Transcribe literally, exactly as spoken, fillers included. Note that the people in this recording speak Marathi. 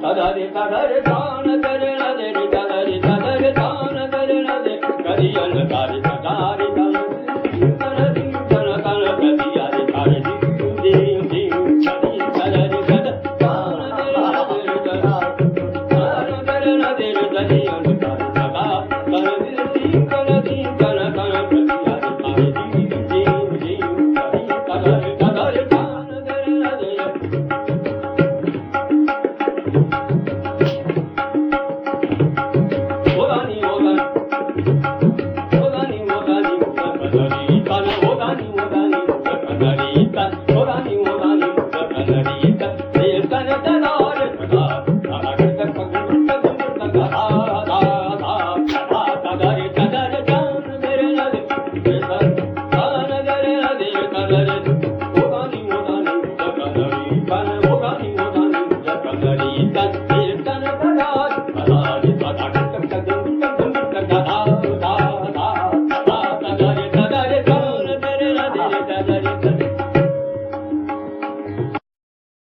तदरे तदरे तान करे नदे तदरे तदरे तान करे नदे करियन तारे तदारे तारे तन दिन तन तन करियारे तारे दिन दिन दिन करि तदरे तद तान करे नदे तान करे नदे करियन तारे तदा तन दिन दिन तन दिन तन तन करियारे तारे दिन दिन दिन करि तदरे तदरे तान करे नदे da da da da